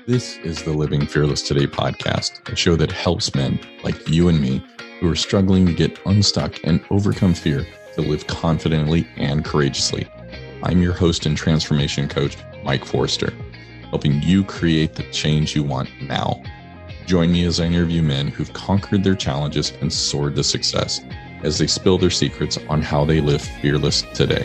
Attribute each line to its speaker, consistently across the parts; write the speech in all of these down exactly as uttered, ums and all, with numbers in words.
Speaker 1: This is the Living Fearless Today podcast, a show that helps men like you and me who are struggling to get unstuck and overcome fear to live confidently and courageously. I'm your host and transformation coach, Mike Forster, helping you create the change you want now. Join me as I interview men who've conquered their challenges and soared to success as they spill their secrets on how they live fearless today.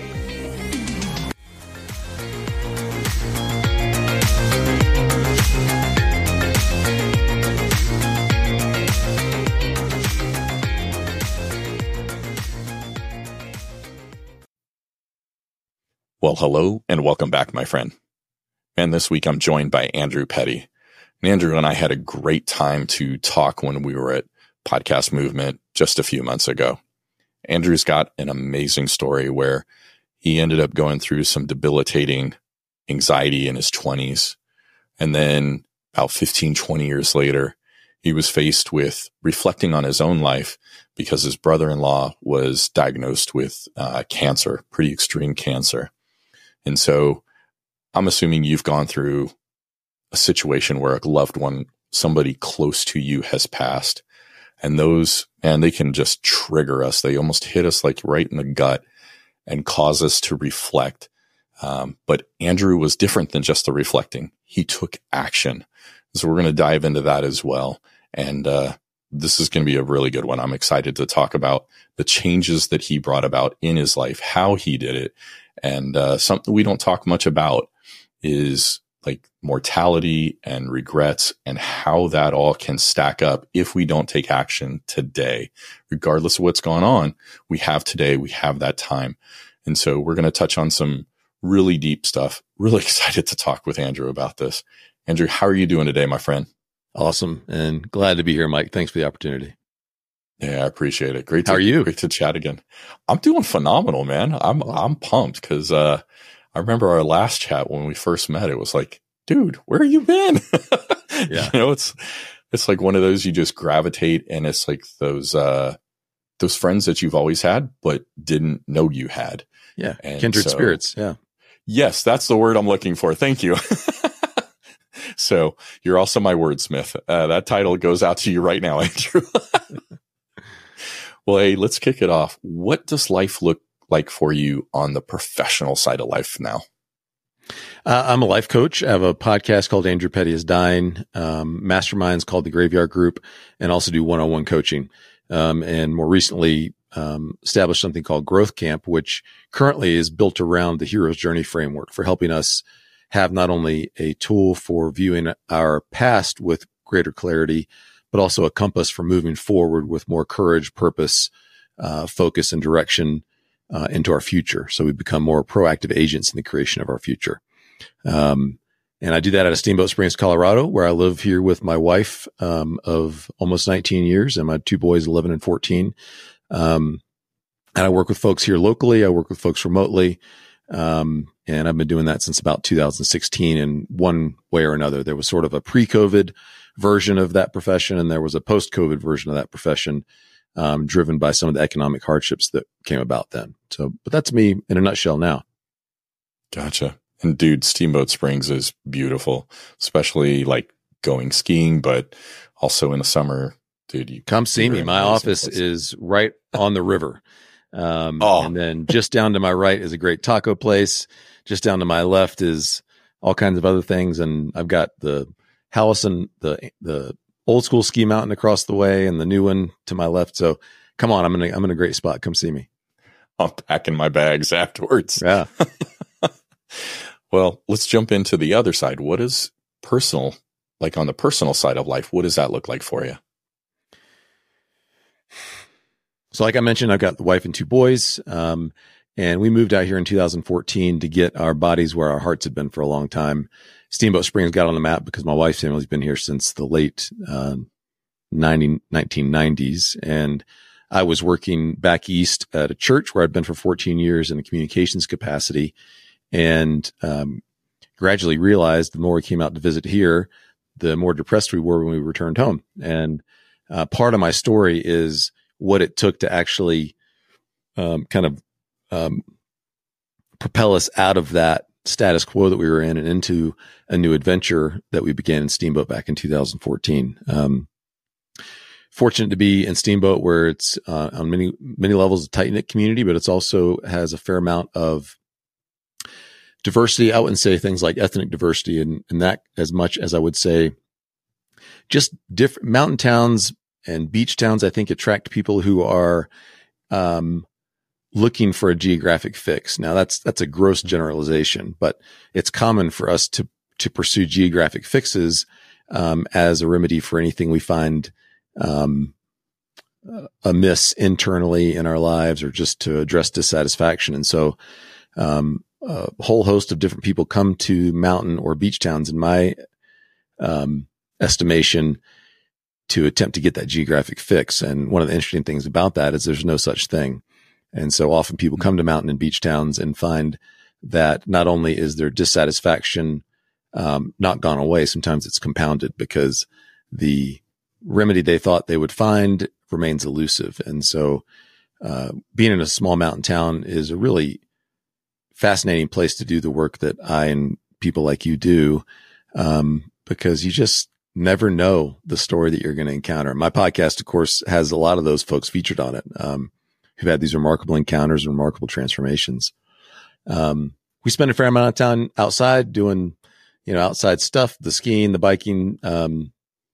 Speaker 1: Well, hello and welcome back, my friend. And this week I'm joined by Andrew Petty. And Andrew and I had a great time to talk when we were at Podcast Movement just a few months ago. Andrew's got an amazing story where he ended up going through some debilitating anxiety in his twenties. And then about fifteen, twenty years later, he was faced with reflecting on his own life because his brother-in-law was diagnosed with uh, cancer, pretty extreme cancer. And so I'm assuming you've gone through a situation where a loved one, somebody close to you has passed. And those, man, they can just trigger us. They almost hit us like right in the gut and cause us to reflect. Um, but Andrew was different than just the reflecting. He took action. So we're going to dive into that as well. And uh, this is going to be a really good one. I'm excited to talk about the changes that he brought about in his life, how he did it. And uh, something we don't talk much about is like mortality and regrets and how that all can stack up if we don't take action today. Regardless of what's going on, we have today, we have that time. And so we're going to touch on some really deep stuff. Really excited to talk with Andrew about this. Andrew, how are you doing today, my friend?
Speaker 2: Awesome. And glad to be here, Mike. Thanks for the opportunity.
Speaker 1: Yeah, I appreciate it. Great to,
Speaker 2: how are you?
Speaker 1: Great to chat again. I'm doing phenomenal, man. I'm, I'm pumped because, uh, I remember our last chat when we first met, it was like, dude, where have you been?
Speaker 2: Yeah.
Speaker 1: You know, it's, it's like one of those you just gravitate and it's like those, uh, those friends that you've always had, but didn't know you had.
Speaker 2: Yeah.
Speaker 1: And
Speaker 2: kindred
Speaker 1: so,
Speaker 2: spirits. Yeah.
Speaker 1: Yes, that's the word I'm looking for. Thank you. So you're also my wordsmith. Uh, that title goes out to you right now, Andrew. Well, hey, let's kick it off. What does life look like for you on the professional side of life now?
Speaker 2: Uh, I'm a life coach. I have a podcast called Andrew Petty is Dying, um, masterminds called the Graveyard Group, and also do one-on-one coaching. Um, and more recently, um, established something called Growth Camp, which currently is built around the hero's journey framework for helping us have not only a tool for viewing our past with greater clarity, but also a compass for moving forward with more courage, purpose, uh, focus, and direction uh, into our future. So we become more proactive agents in the creation of our future. Um, and I do that out of Steamboat Springs, Colorado, where I live here with my wife um, of almost nineteen years and my two boys, eleven and fourteen. Um, and I work with folks here locally. I work with folks remotely. Um, and I've been doing that since about two thousand sixteen in one way or another. There was sort of a pre-COVID version of that profession, and there was a post-COVID version of that profession, um, driven by some of the economic hardships that came about then. So, but that's me in a nutshell now.
Speaker 1: Gotcha. And dude, Steamboat Springs is beautiful, especially like going skiing, but also in the summer, dude, you
Speaker 2: come see me. My office place. is right on the river. Um, oh. And then just down to my right is a great taco place. Just down to my left is all kinds of other things. And I've got the Howison, the, the old school ski mountain across the way and the new one to my left. So come on, I'm in a, I'm in a great spot. Come see me.
Speaker 1: I'm packing my bags afterwards.
Speaker 2: Yeah.
Speaker 1: Well, let's jump into the other side. What is personal, like on the personal side of life? What does that look like for you?
Speaker 2: So like I mentioned, I've got the wife and two boys. Um, and we moved out here in two thousand fourteen to get our bodies where our hearts had been for a long time. Steamboat Springs got on the map because my wife's family's been here since the late, uh, nineteen nineties. And I was working back east at a church where I'd been for fourteen years in a communications capacity. And, um, gradually realized the more we came out to visit here, the more depressed we were when we returned home. And, uh, part of my story is what it took to actually, um, kind of, um, propel us out of that status quo that we were in and into a new adventure that we began in Steamboat back in two thousand fourteen. Um, fortunate to be in Steamboat, where it's uh, on many, many levels a tight knit community, but it's also has a fair amount of diversity. I wouldn't say things like ethnic diversity and, and that as much as I would say just different mountain towns and beach towns. I think attract people who are, um, looking for a geographic fix. Now that's, that's a gross generalization, but it's common for us to, to pursue geographic fixes, um, as a remedy for anything we find, um, amiss internally in our lives or just to address dissatisfaction. And so, um, a whole host of different people come to mountain or beach towns in my, um, estimation to attempt to get that geographic fix. And one of the interesting things about that is there's no such thing. And so often people come to mountain and beach towns and find that not only is their dissatisfaction, um, not gone away, sometimes it's compounded because the remedy they thought they would find remains elusive. And so, uh, being in a small mountain town is a really fascinating place to do the work that I and people like you do, um, because you just never know the story that you're going to encounter. My podcast, of course, has a lot of those folks featured on it, um, who've had these remarkable encounters and remarkable transformations. Um, we spend a fair amount of time outside doing, you know, outside stuff, the skiing, the biking, um,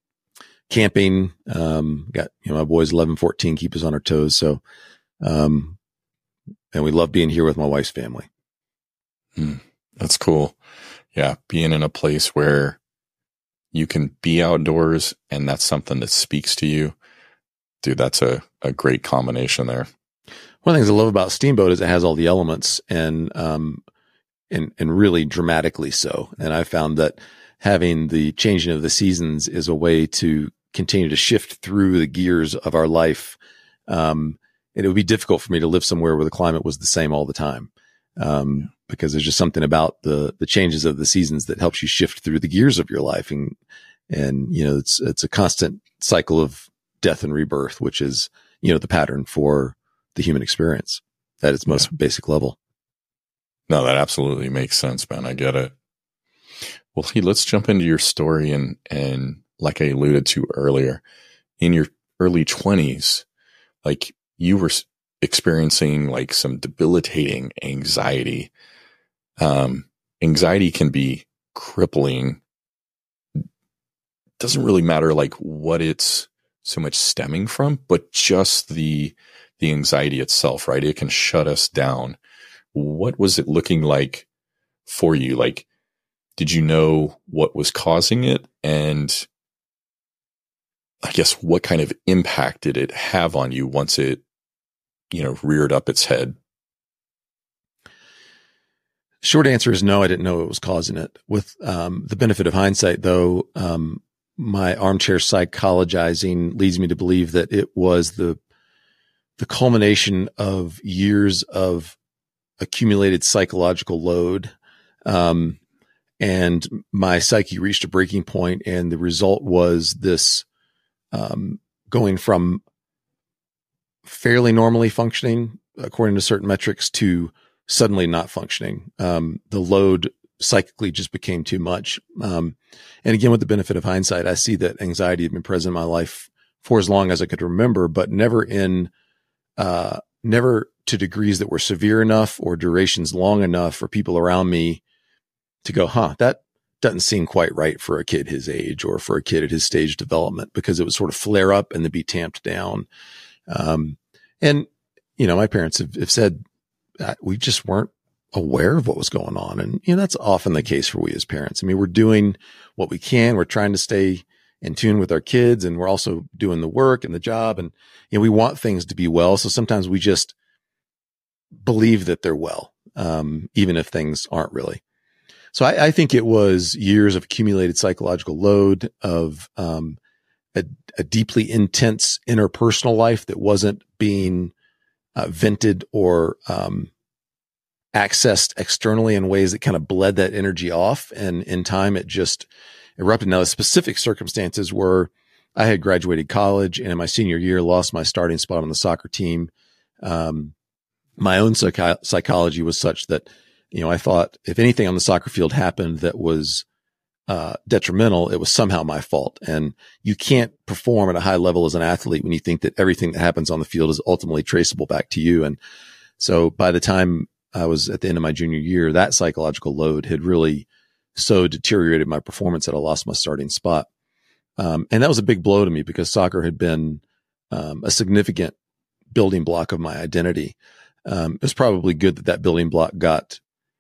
Speaker 2: camping. Um, got, you know, my boys eleven, fourteen keep us on our toes. So, um, and we love being here with my wife's family.
Speaker 1: Hmm, that's cool. Yeah. Being in a place where you can be outdoors and that's something that speaks to you. Dude, that's a, a great combination there.
Speaker 2: One of the things I love about Steamboat is it has all the elements and, um, and, and really dramatically so. And I found that having the changing of the seasons is a way to continue to shift through the gears of our life. Um, and it would be difficult for me to live somewhere where the climate was the same all the time. Um, because there's just something about the, the changes of the seasons that helps you shift through the gears of your life. And, and, you know, it's, it's a constant cycle of death and rebirth, which is, you know, the pattern for the human experience at its most yeah. basic level.
Speaker 1: No, that absolutely makes sense, man. I get it. Well, hey, let's jump into your story. And, and like I alluded to earlier, in your early twenties, like you were experiencing like some debilitating anxiety. Um, anxiety can be crippling. Doesn't really matter like what it's so much stemming from, but just the, the anxiety itself, right? It can shut us down. What was it looking like for you? Like, did you know what was causing it? And I guess what kind of impact did it have on you once it, you know, reared up its head?
Speaker 2: Short answer is no, I didn't know what was causing it. With um, the benefit of hindsight, though, um, my armchair psychologizing leads me to believe that it was the the culmination of years of accumulated psychological load. Um, and my psyche reached a breaking point, and the result was this um, going from fairly normally functioning according to certain metrics to suddenly not functioning. Um, the load psychically just became too much. Um, and again, with the benefit of hindsight, I see that anxiety had been present in my life for as long as I could remember, but never in, uh, never to degrees that were severe enough or durations long enough for people around me to go, huh, that doesn't seem quite right for a kid his age or for a kid at his stage of development, because it would sort of flare up and then be tamped down. Um, and, you know, my parents have, have said that we just weren't aware of what was going on. And, you know, that's often the case for we as parents. I mean, we're doing what we can. We're trying to stay in tune with our kids, and we're also doing the work and the job. And, you know, we want things to be well. So sometimes we just believe that they're well, um, even if things aren't really. So I, I think it was years of accumulated psychological load of, um, a, a deeply intense interpersonal life that wasn't being uh, vented or, um, accessed externally in ways that kind of bled that energy off. And in time, it just erupted. Now, the specific circumstances were I had graduated college, and in my senior year, lost my starting spot on the soccer team. Um, my own psych- psychology was such that You know, I thought if anything on the soccer field happened that was uh, detrimental, it was somehow my fault. And you can't perform at a high level as an athlete when you think that everything that happens on the field is ultimately traceable back to you. And so by the time I was at the end of my junior year, that psychological load had really so deteriorated my performance that I lost my starting spot. Um, and that was a big blow to me because soccer had been um, a significant building block of my identity. Um, it was probably good that that building block got,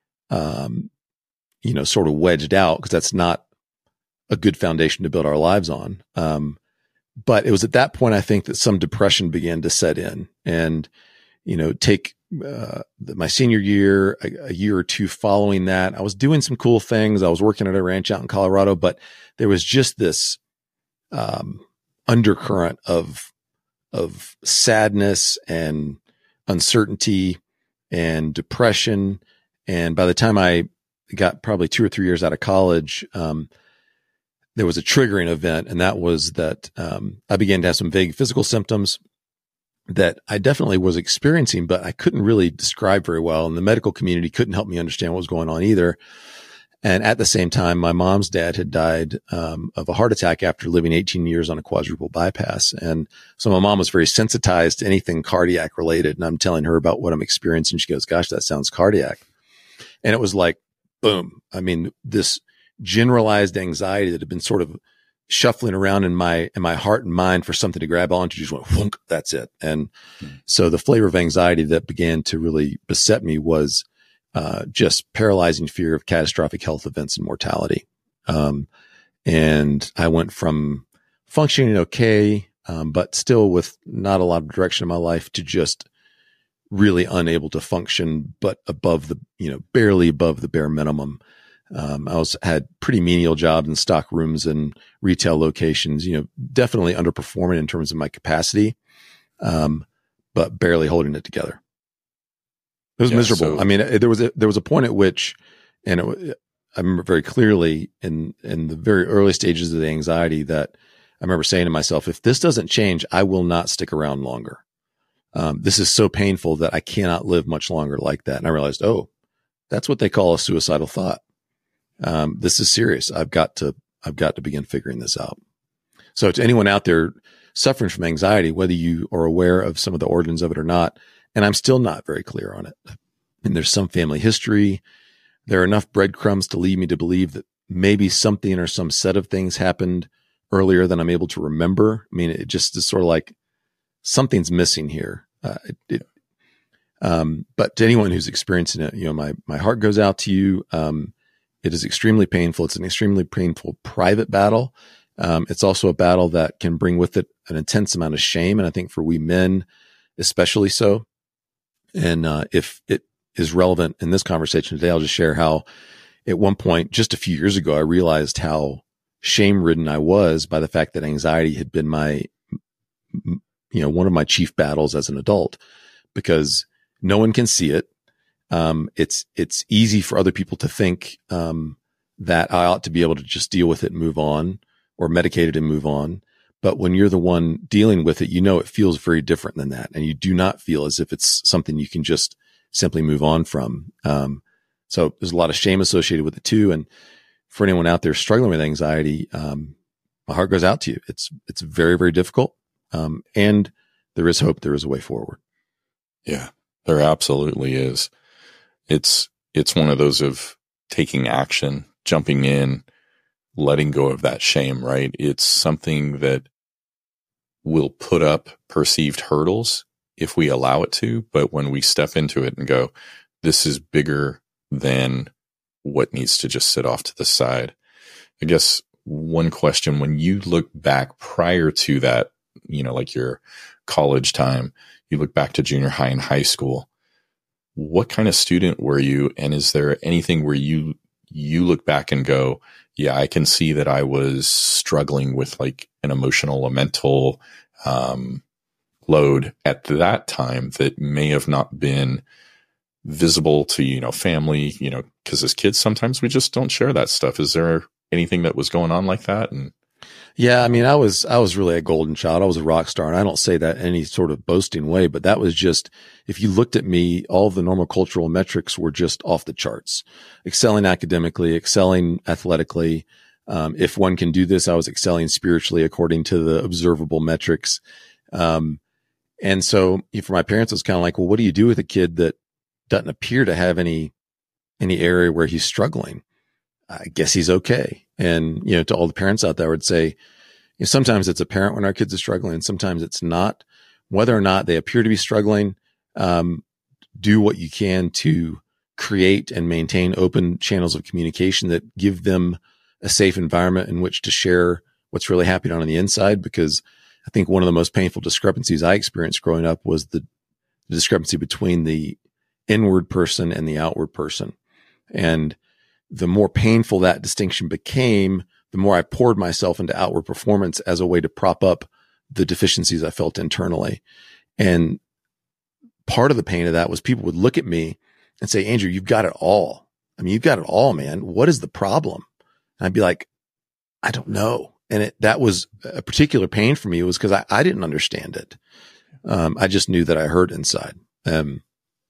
Speaker 2: um, you know, sort of wedged out, because that's not a good foundation to build our lives on. Um, but it was at that point, I think, that some depression began to set in, and, you know, take, uh, my senior year, a, a year or two following that, I was doing some cool things. I was working at a ranch out in Colorado, but there was just this, um, undercurrent of, of sadness and uncertainty and depression. And by the time I got probably two or three years out of college, um, there was a triggering event. And that was that, um, I began to have some vague physical symptoms that I definitely was experiencing, but I couldn't really describe very well. And the medical community couldn't help me understand what was going on either. And at the same time, my mom's dad had died um, of a heart attack after living eighteen years on a quadruple bypass. And so my mom was very sensitized to anything cardiac related. And I'm telling her about what I'm experiencing. She goes, "Gosh, that sounds cardiac." And it was like, boom. I mean, this generalized anxiety that had been sort of shuffling around in my, in my heart and mind for something to grab onto just went, whoonk, that's it. And mm-hmm. so the flavor of anxiety that began to really beset me was Uh, just paralyzing fear of catastrophic health events and mortality. Um, and I went from functioning okay, um, but still with not a lot of direction in my life, to just really unable to function, but above the, you know, barely above the bare minimum. Um, I was, had pretty menial jobs in stock rooms and retail locations, you know, definitely underperforming in terms of my capacity, um, but barely holding it together. It was yeah, miserable. So, I mean, there was a, there was a point at which, and it, I remember very clearly in, in the very early stages of the anxiety, that I remember saying to myself, if this doesn't change, I will not stick around longer. Um, this is so painful that I cannot live much longer like that. And I realized, oh, that's what they call a suicidal thought. Um, this is serious. I've got to, I've got to begin figuring this out. So to anyone out there suffering from anxiety, whether you are aware of some of the origins of it or not, and I'm still not very clear on it. And there's some family history. There are enough breadcrumbs to lead me to believe that maybe something or some set of things happened earlier than I'm able to remember. I mean, it just is sort of like something's missing here. Uh, it, it, um, but to anyone who's experiencing it, you know, my, my heart goes out to you. Um, it is extremely painful. It's an extremely painful private battle. Um, it's also a battle that can bring with it an intense amount of shame. And I think for we men, especially so. And uh, if it is relevant in this conversation today, I'll just share how at one point, just a few years ago, I realized how shame-ridden I was by the fact that anxiety had been my, you know, one of my chief battles as an adult, because no one can see it. Um, it's, it's easy for other people to think um, that I ought to be able to just deal with it and move on, or medicate it and move on. But when you're the one dealing with it, you know, it feels very different than that. And you do not feel as if it's something you can just simply move on from. Um, so there's a lot of shame associated with it too. And for anyone out there struggling with anxiety, um, my heart goes out to you. It's, it's very, very difficult. Um, and there is hope. There is a way forward.
Speaker 1: Yeah, there absolutely is. It's, it's one of those of taking action, jumping in, letting go of that shame, right? It's something that will put up perceived hurdles if we allow it to. But when we step into it and go, this is bigger than what needs to just sit off to the side. I guess one question, when you look back prior to that, you know, like your college time, you look back to junior high and high school, what kind of student were you? And is there anything where you, you look back and go, yeah, I can see that I was struggling with like an emotional or mental um, load at that time that may have not been visible to, you know, family, you know, because as kids, sometimes we just don't share that stuff. Is there anything that was going on like that? And
Speaker 2: Yeah. I mean, I was, I was really a golden child. I was a rock star, and I don't say that in any sort of boasting way, but that was just, if you looked at me, all of the normal cultural metrics were just off the charts. Excelling academically, excelling athletically. Um, if one can do this, I was excelling spiritually according to the observable metrics. Um, and so for my parents, it was kind of like, well, what do you do with a kid that doesn't appear to have any, any area where he's struggling? I guess he's okay. And, you know, to all the parents out there, I would say, you know, sometimes it's apparent when our kids are struggling, and sometimes it's not. Whether or not they appear to be struggling, um, do what you can to create and maintain open channels of communication that give them a safe environment in which to share what's really happening on the inside. Because I think one of the most painful discrepancies I experienced growing up was the, the discrepancy between the inward person and the outward person. And the more painful that distinction became, the more I poured myself into outward performance as a way to prop up the deficiencies I felt internally. And part of the pain of that was people would look at me and say, Andrew, you've got it all. I mean, you've got it all, man. What is the problem? And I'd be like, I don't know. And it, that was a particular pain for me. It was because I, I didn't understand it. Um, I just knew that I hurt inside. Um,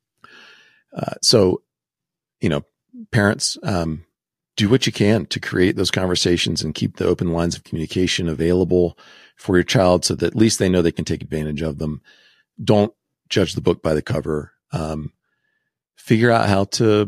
Speaker 2: uh, so, you know, parents, um, do what you can to create those conversations and keep the open lines of communication available for your child so that at least they know they can take advantage of them. Don't judge the book by the cover. Um, figure out how to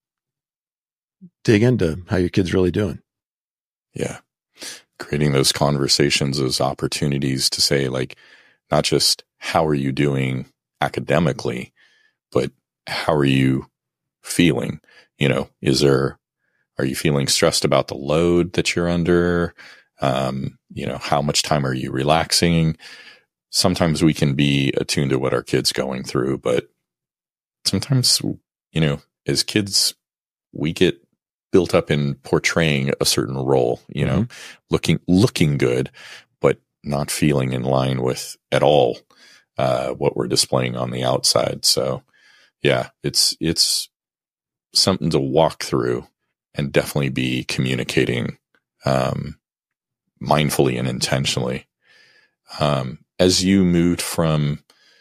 Speaker 2: dig into how your kid's really doing.
Speaker 1: Yeah. Creating those conversations as opportunities to say, like, not just how are you doing academically, but how are you feeling? You know, is there, are you feeling stressed about the load that you're under? Um, you know, how much time are you relaxing? Sometimes we can be attuned to what our kid's going through, but sometimes, you know, as kids, we get built up in portraying a certain role, you know, mm-hmm. looking, looking good, but not feeling in line with at all, uh, what we're displaying on the outside. So yeah, it's, it's something to walk through and definitely be communicating, um, mindfully and intentionally. Um, as you moved from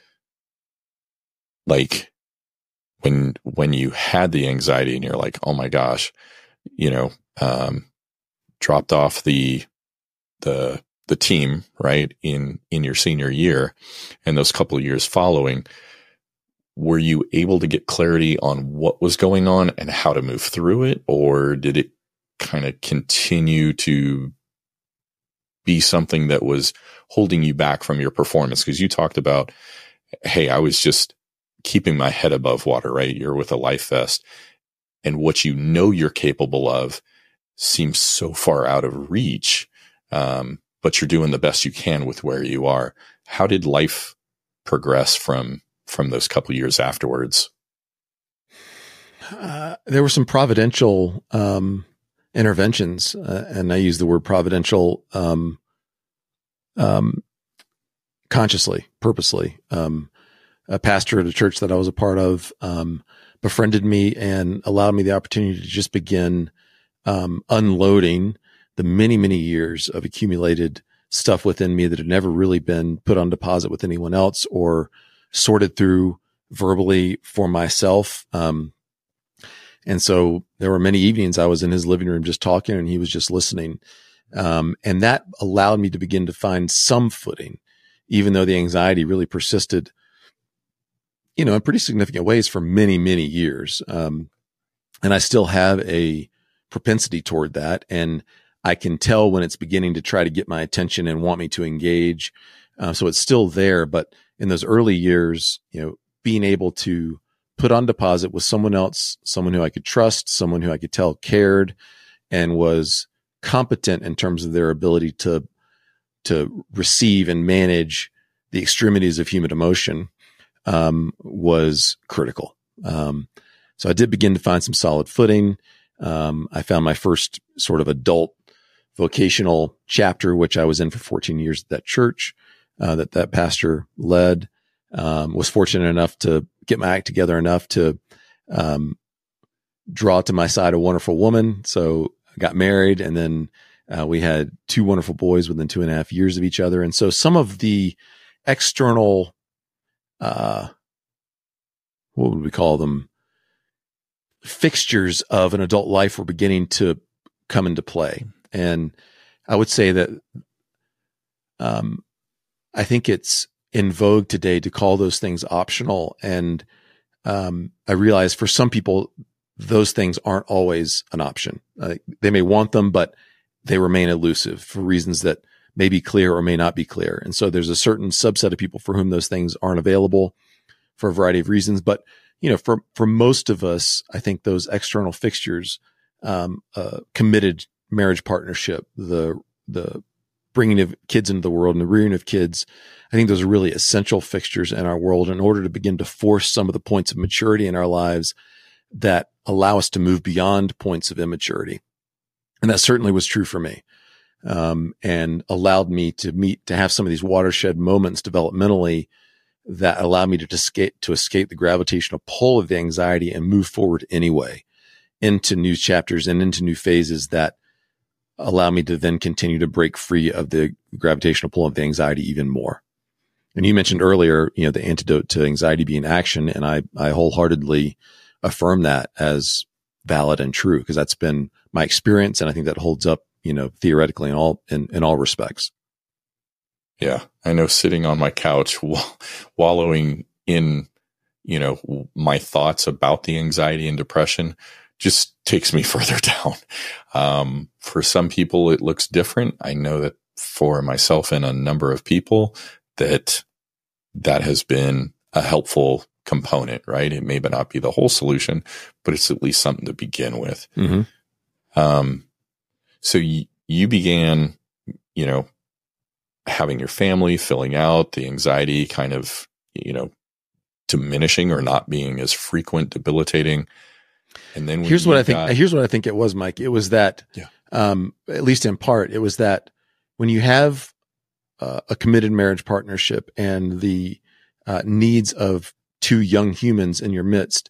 Speaker 1: like when, when you had the anxiety and you're like, oh my gosh, you know, um, dropped off the, the, the team, right, in, in your senior year and those couple of years following, were you able to get clarity on what was going on and how to move through it? Or did it kind of continue to be something that was holding you back from your performance? Because you talked about, hey, I was just keeping my head above water, right? You're with a life vest, and what you know you're capable of seems so far out of reach, um, but you're doing the best you can with where you are. How did life progress from from those couple of years afterwards?
Speaker 2: Uh, there were some providential um, interventions, uh, and I use the word providential um, um, consciously, purposely. Um, a pastor at a church that I was a part of um, befriended me and allowed me the opportunity to just begin um, unloading the many, many years of accumulated stuff within me that had never really been put on deposit with anyone else or sorted through verbally for myself. Um, and so there were many evenings I was in his living room just talking and he was just listening. Um, and that allowed me to begin to find some footing, even though the anxiety really persisted, you know, in pretty significant ways for many, many years. Um, and I still have a propensity toward that. And I can tell when it's beginning to try to get my attention and want me to engage. Uh, so it's still there, but in those early years, you know, being able to put on deposit with someone else, someone who I could trust, someone who I could tell cared and was competent in terms of their ability to, to receive and manage the extremities of human emotion, um, was critical. Um, so I did begin to find some solid footing. Um, I found my first sort of adult vocational chapter, which I was in for fourteen years at that church. Uh, that that pastor led, um, was fortunate enough to get my act together enough to, um, draw to my side a wonderful woman. So I got married and then Uh, we had two wonderful boys within two and a half years of each other. And so some of the external, uh, what would we call them? Fixtures of an adult life were beginning to come into play. And I would say that, um, I think it's in vogue today to call those things optional. And, um, I realize for some people, those things aren't always an option. Uh, they may want them, but they remain elusive for reasons that may be clear or may not be clear. And so there's a certain subset of people for whom those things aren't available for a variety of reasons. But, you know, for, for most of us, I think those external fixtures, um, uh, committed marriage partnership, the, the bringing of kids into the world and the rearing of kids, I think those are really essential fixtures in our world in order to begin to force some of the points of maturity in our lives that allow us to move beyond points of immaturity. And that certainly was true for me, um, and allowed me to meet, to have some of these watershed moments developmentally that allowed me to escape, to escape the gravitational pull of the anxiety and move forward anyway into new chapters and into new phases that allow me to then continue to break free of the gravitational pull of the anxiety even more. And you mentioned earlier, you know, the antidote to anxiety being action. And I, I wholeheartedly affirm that as valid and true, because that's been my experience. And I think that holds up, you know, theoretically in all, in, in all respects.
Speaker 1: Yeah. I know sitting on my couch, wallowing in, you know, my thoughts about the anxiety and depression just takes me further down. Um, for some people, it looks different. I know that for myself and a number of people that that has been a helpful component, right? It may not be the whole solution, but it's at least something to begin with.
Speaker 2: Mm-hmm.
Speaker 1: Um, so y- you began, you know, having your family filling out, the anxiety kind of, you know, diminishing or not being as frequent, debilitating. And then
Speaker 2: here's what I think,
Speaker 1: got,
Speaker 2: here's what I think it was, Mike. It was that,
Speaker 1: yeah.
Speaker 2: um, at least in part, it was that when you have uh, a committed marriage partnership and the uh, needs of two young humans in your midst,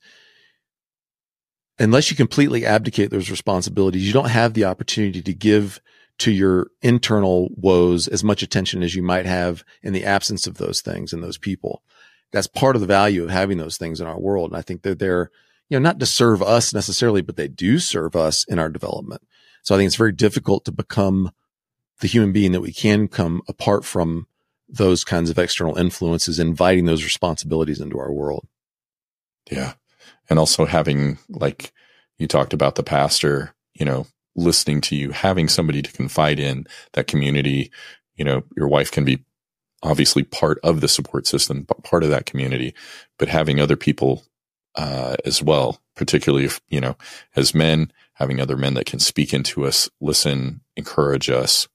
Speaker 2: unless you completely abdicate those responsibilities, you don't have the opportunity to give to your internal woes as much attention as you might have in the absence of those things and those people. That's part of the value of having those things in our world. And I think that they're, you know, not to serve us necessarily, but they do serve us in our development. So I think it's very difficult to become the human being that we can come apart from those kinds of external influences, inviting those responsibilities into our world.
Speaker 1: Yeah. And also having, like you talked about the pastor, you know, listening to you, having somebody to confide in, that community. You know, your wife can be obviously part of the support system, part of that community, but having other people uh, as well, particularly if, you know, as men, having other men that can speak into us, listen, encourage us.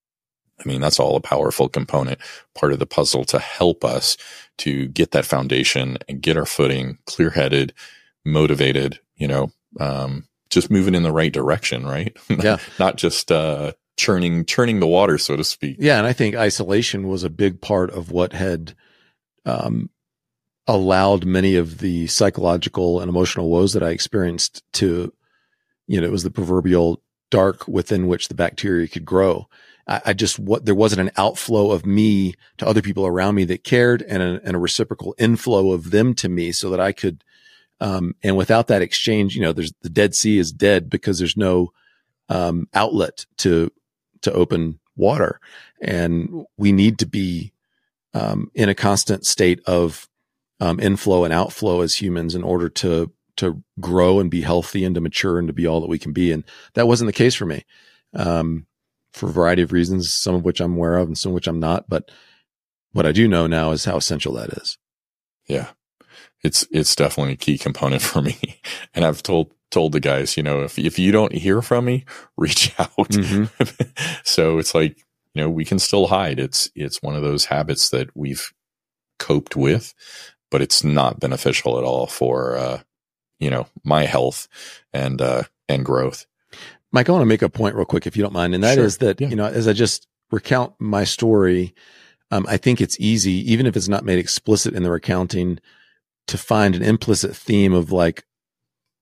Speaker 1: I mean, that's all a powerful component, part of the puzzle to help us to get that foundation and get our footing, clear-headed, motivated, you know, um, just moving in the right direction, right?
Speaker 2: Yeah.
Speaker 1: Not just, uh, churning, churning the water, so to speak.
Speaker 2: Yeah. And I think isolation was a big part of what had, um, allowed many of the psychological and emotional woes that I experienced to, you know, it was the proverbial dark within which the bacteria could grow. I, I just, what, there wasn't an outflow of me to other people around me that cared, and a, and a reciprocal inflow of them to me so that I could, um, and without that exchange, you know, there's the Dead Sea is dead because there's no, um, outlet to, to open water. And we need to be, um, in a constant state of, um, inflow and outflow as humans in order to, to grow and be healthy and to mature and to be all that we can be. And that wasn't the case for me, um, for a variety of reasons, some of which I'm aware of and some of which I'm not. But what I do know now is how essential that is.
Speaker 1: Yeah. It's, it's definitely a key component for me. And I've told, told the guys, you know, if, if you don't hear from me, reach out. Mm-hmm. So it's like, you know, we can still hide. It's, it's one of those habits that we've coped with, but it's not beneficial at all for, uh, you know, my health and, uh, and growth.
Speaker 2: Mike, I want to make a point real quick, if you don't mind. And that
Speaker 1: Sure.
Speaker 2: is that, yeah. you know, as I just recount my story, um, I think it's easy, even if it's not made explicit in the recounting, to find an implicit theme of like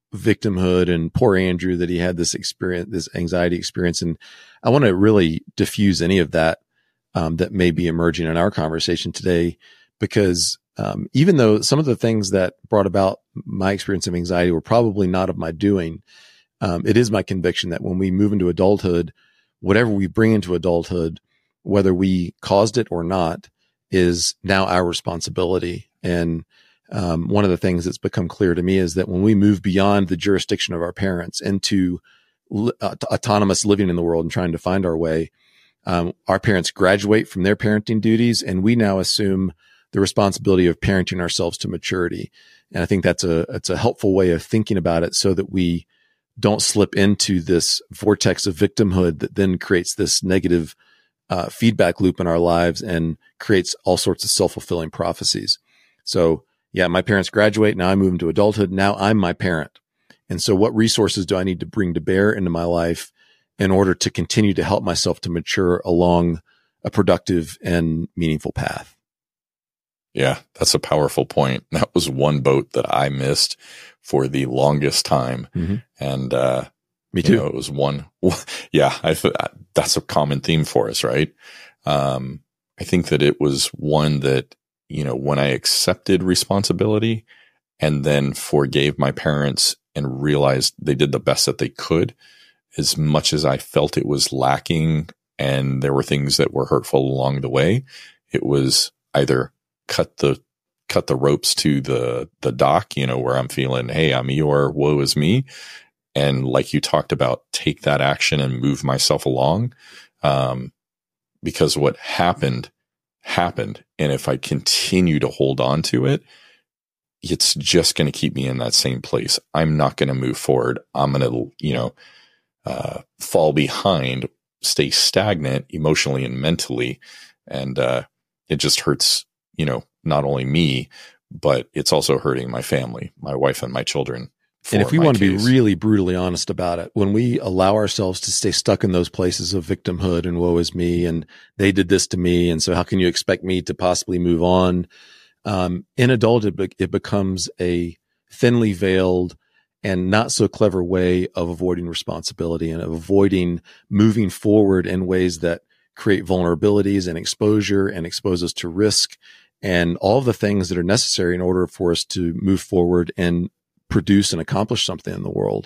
Speaker 2: victimhood and poor Andrew that he had this experience, this anxiety experience. And I want to really diffuse any of that, um, that may be emerging in our conversation today, because, um, even though some of the things that brought about my experience of anxiety were probably not of my doing, um, it is my conviction that when we move into adulthood, whatever we bring into adulthood, whether we caused it or not, is now our responsibility. And Um, one of the things that's become clear to me is that when we move beyond the jurisdiction of our parents into li- uh, autonomous living in the world and trying to find our way, um, our parents graduate from their parenting duties, and we now assume the responsibility of parenting ourselves to maturity. And I think that's a, it's a helpful way of thinking about it, so that we don't slip into this vortex of victimhood that then creates this negative uh, feedback loop in our lives and creates all sorts of self-fulfilling prophecies. So, yeah, my parents graduate. Now I move into adulthood. Now I'm my parent. And so what resources do I need to bring to bear into my life in order to continue to help myself to mature along a productive and meaningful path?
Speaker 1: Yeah, that's a powerful point. That was one boat that I missed for the longest time.
Speaker 2: Mm-hmm.
Speaker 1: And, uh,
Speaker 2: me too.
Speaker 1: You know, it was one. Yeah, I th- that's a common theme for us, right? Um, I think that it was one that, you know, when I accepted responsibility and then forgave my parents and realized they did the best that they could, as much as I felt it was lacking and there were things that were hurtful along the way, it was either cut the, cut the ropes to the, the dock, you know, where I'm feeling, hey, I'm Eeyore, woe is me. And like you talked about, take that action and move myself along. Um, because what happened happened. And if I continue to hold on to it, it's just going to keep me in that same place. I'm not going to move forward. I'm going to, you know, uh, fall behind, stay stagnant emotionally and mentally. And, uh, it just hurts, you know, not only me, but it's also hurting my family, my wife and my children.
Speaker 2: And if we want to be really brutally honest about it, when we allow ourselves to stay stuck in those places of victimhood and woe is me, and they did this to me, and so how can you expect me to possibly move on? Um, in adulthood, it, it becomes a thinly veiled and not so clever way of avoiding responsibility and of avoiding moving forward in ways that create vulnerabilities and exposure and expose us to risk and all of the things that are necessary in order for us to move forward and produce and accomplish something in the world.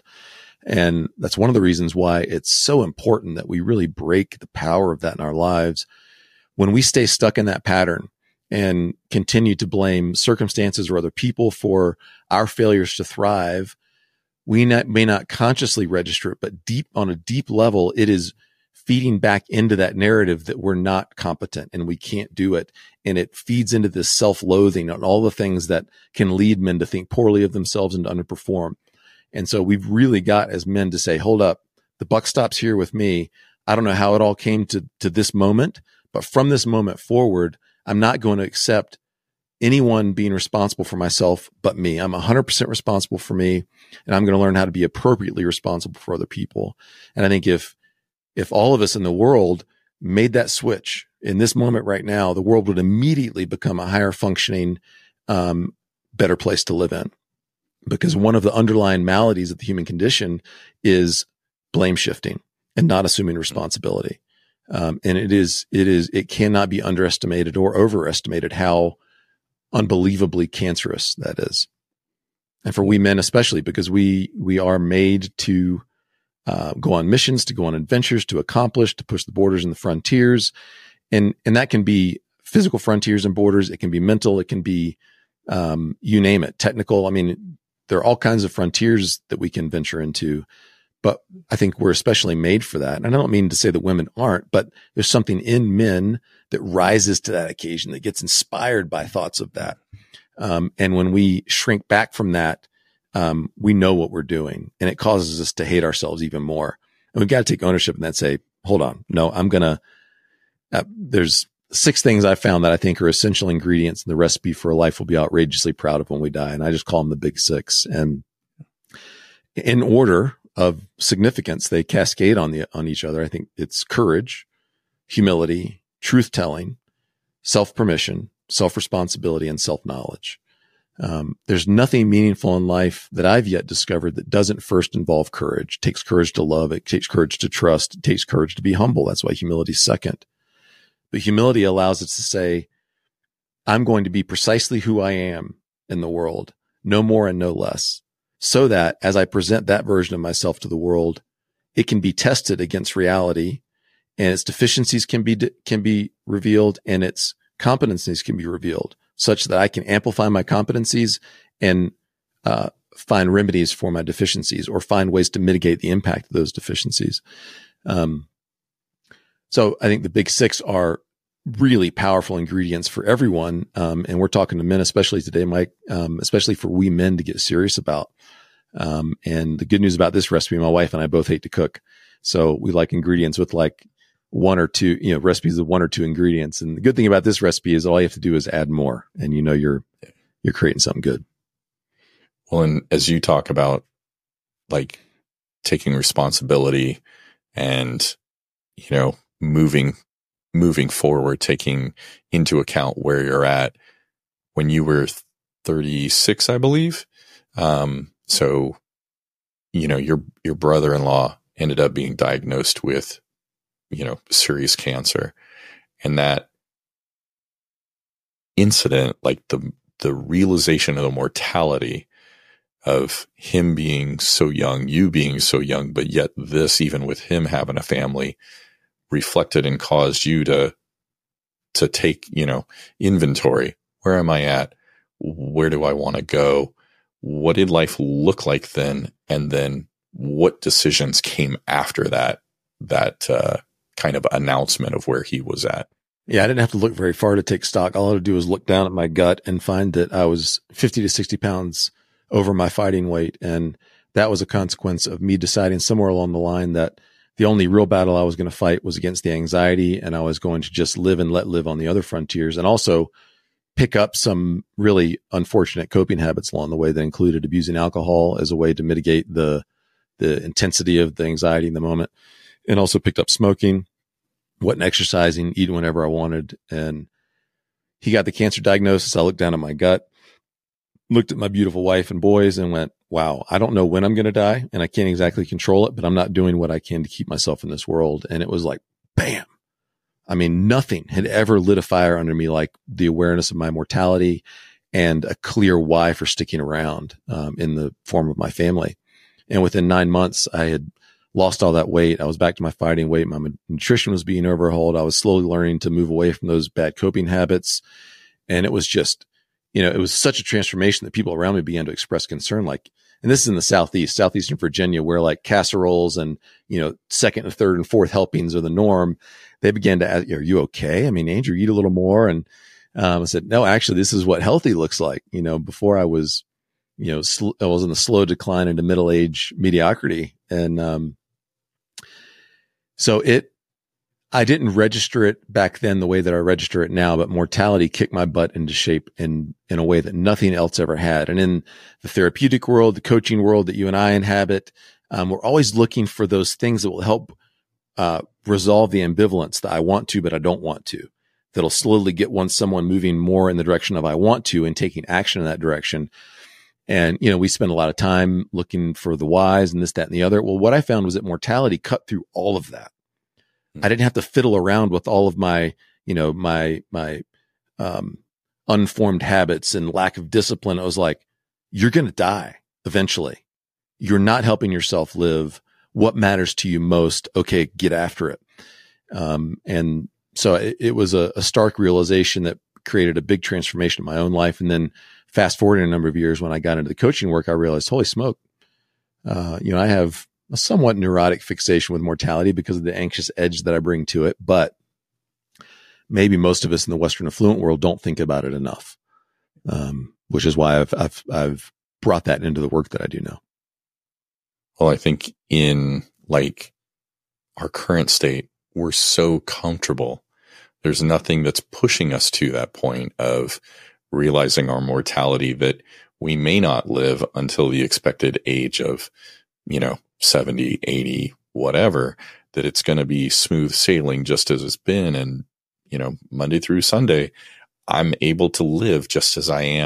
Speaker 2: And that's one of the reasons why it's so important that we really break the power of that in our lives. When we stay stuck in that pattern and continue to blame circumstances or other people for our failures to thrive, we not, may not consciously register it, but deep on a deep level, it is feeding back into that narrative that we're not competent and we can't do it. And it feeds into this self-loathing and all the things that can lead men to think poorly of themselves and to underperform. And so we've really got as men to say, hold up, the buck stops here with me. I don't know how it all came to, to this moment, but from this moment forward, I'm not going to accept anyone being responsible for myself but me. I'm one hundred percent responsible for me, and I'm going to learn how to be appropriately responsible for other people. And I think if If all of us in the world made that switch in this moment right now, the world would immediately become a higher functioning, um, better place to live in. Because one of the underlying maladies of the human condition is blame shifting and not assuming responsibility. Um, and it is, it is, it cannot be underestimated or overestimated how unbelievably cancerous that is. And for we men, especially, because we, we are made to Uh, go on missions, to go on adventures, to accomplish, to push the borders and the frontiers. And, and that can be physical frontiers and borders. It can be mental. It can be, um, you name it, technical. I mean, there are all kinds of frontiers that we can venture into, but I think we're especially made for that. And I don't mean to say that women aren't, but there's something in men that rises to that occasion, that gets inspired by thoughts of that. Um, and when we shrink back from that, Um, we know what we're doing, and it causes us to hate ourselves even more. And we've got to take ownership and then say, hold on, no, I'm going to, uh, there's six things I found that I think are essential ingredients in the recipe for a life we'll be outrageously proud of when we die. And I just call them the big six. And in order of significance, they cascade on the, on each other. I think it's courage, humility, truth telling, self permission, self responsibility, and self knowledge. Um, there's nothing meaningful in life that I've yet discovered that doesn't first involve courage. It takes courage to love. It takes courage to trust. It takes courage to be humble. That's why humility is second. But humility allows us to say, I'm going to be precisely who I am in the world, no more and no less, so that as I present that version of myself to the world, it can be tested against reality, and its deficiencies can be, can be revealed, and its competencies can be revealed, such that I can amplify my competencies and uh, find remedies for my deficiencies, or find ways to mitigate the impact of those deficiencies. Um, so I think the big six are really powerful ingredients for everyone. Um, and we're talking to men, especially today, Mike, um, especially for we men to get serious about. Um, and the good news about this recipe, my wife and I both hate to cook. So we like ingredients with like one or two, you know, recipes of one or two ingredients. And the good thing about this recipe is all you have to do is add more, and you know, you're, you're creating something good.
Speaker 1: Well, and as you talk about like taking responsibility and, you know, moving, moving forward, taking into account where you're at when you were thirty-six, I believe. Um, so, you know, your, your brother-in-law ended up being diagnosed with, you know, serious cancer, and that incident, like the, the realization of the mortality of him being so young, you being so young, but yet this, even with him having a family, reflected and caused you to, to take, you know, inventory. Where am I at? Where do I want to go? What did life look like then? And then what decisions came after that, that, uh, kind of announcement of where he was at?
Speaker 2: Yeah, I didn't have to look very far to take stock. All I had to do was look down at my gut and find that I was fifty to sixty pounds over my fighting weight. And that was a consequence of me deciding somewhere along the line that the only real battle I was going to fight was against the anxiety, and I was going to just live and let live on the other frontiers, and also pick up some really unfortunate coping habits along the way that included abusing alcohol as a way to mitigate the, the intensity of the anxiety in the moment. And also picked up smoking, wasn't exercising, eating whenever I wanted. And he got the cancer diagnosis. I looked down at my gut, looked at my beautiful wife and boys, and went, wow, I don't know when I'm going to die, and I can't exactly control it, but I'm not doing what I can to keep myself in this world. And it was like, bam. I mean, nothing had ever lit a fire under me like the awareness of my mortality and a clear why for sticking around, um, in the form of my family. And within nine months, I had lost all that weight. I was back to my fighting weight. My nutrition was being overhauled. I was slowly learning to move away from those bad coping habits. And it was just, you know, it was such a transformation that people around me began to express concern. Like, and this is in the Southeast, Southeastern Virginia, where like casseroles and, you know, second and third and fourth helpings are the norm. They began to ask, are you okay? I mean, Andrew, eat a little more. And, um, I said, no, actually, this is what healthy looks like. You know, before I was, you know, sl- I was in the slow decline into middle age mediocrity. And, um, so it, I didn't register it back then the way that I register it now, but mortality kicked my butt into shape in, in a way that nothing else ever had. And in the therapeutic world, the coaching world that you and I inhabit, um, we're always looking for those things that will help, uh, resolve the ambivalence that I want to, but I don't want to, that'll slowly get one, someone moving more in the direction of I want to and taking action in that direction. And, you know, we spend a lot of time looking for the whys and this, that, and the other. Well, what I found was that mortality cut through all of that. I didn't have to fiddle around with all of my, you know, my, my, um, unformed habits and lack of discipline. It was like, you're going to die eventually. You're not helping yourself live. What matters to you most? Okay, get after it. Um, and so it, it was a, a stark realization that created a big transformation in my own life. And then fast forwarding a number of years, when I got into the coaching work, I realized, holy smoke, uh, you know, I have a somewhat neurotic fixation with mortality because of the anxious edge that I bring to it. But maybe most of us in the Western affluent world don't think about it enough. Um, which is why I've, I've, I've brought that into the work that I do now.
Speaker 1: Well, I think in like our current state, we're so comfortable. There's nothing that's pushing us to that point of realizing our mortality, that we may not live until the expected age of, you know, seventy, eighty, whatever, that it's going to be smooth sailing just as it's been. And, you know, Monday through Sunday, I'm able to live just as I am,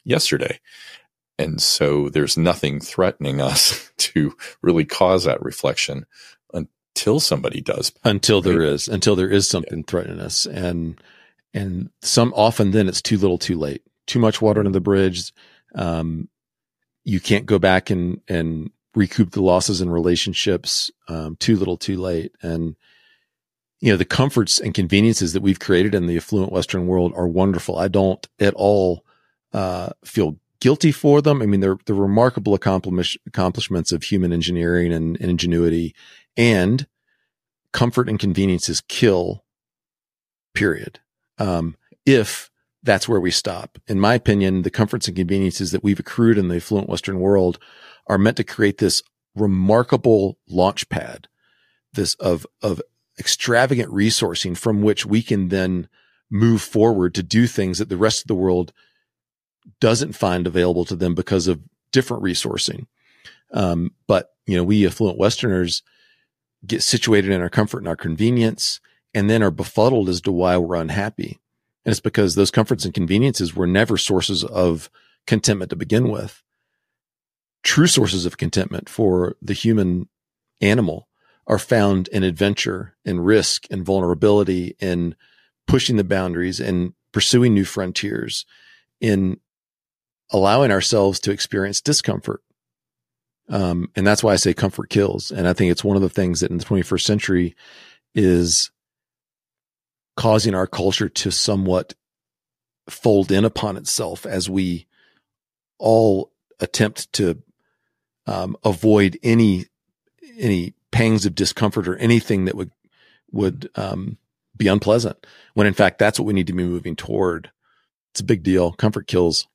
Speaker 1: yesterday. And so there's nothing threatening us to really cause that reflection until somebody does.
Speaker 2: Until there right? is, until there is something yeah. threatening us. And, and some, often then it's too little too late, too much water under the bridge. Um, you can't go back and, and recoup the losses in relationships, um, too little too late. And, you know, the comforts and conveniences that we've created in the affluent Western world are wonderful. I don't at all, uh, feel guilty for them. I mean, they're the remarkable accomplish, accomplishments of human engineering and, and ingenuity, and comfort and conveniences kill, period. Um, if that's where we stop. In my opinion, the comforts and conveniences that we've accrued in the affluent Western world are meant to create this remarkable launch pad, this of, of extravagant resourcing from which we can then move forward to do things that the rest of the world doesn't find available to them because of different resourcing. Um, but, you know, we affluent Westerners get situated in our comfort and our convenience, and then are befuddled as to why we're unhappy. And it's because those comforts and conveniences were never sources of contentment to begin with. True sources of contentment for the human animal are found in adventure, in risk, in vulnerability, in pushing the boundaries, in pursuing new frontiers, in allowing ourselves to experience discomfort. Um, and that's why I say comfort kills. And I think it's one of the things that in the twenty-first century is causing our culture to somewhat fold in upon itself as we all attempt to um, avoid any, any pangs of discomfort or anything that would, would um, be unpleasant, when in fact, that's what we need to be moving toward. It's a big deal. Comfort kills.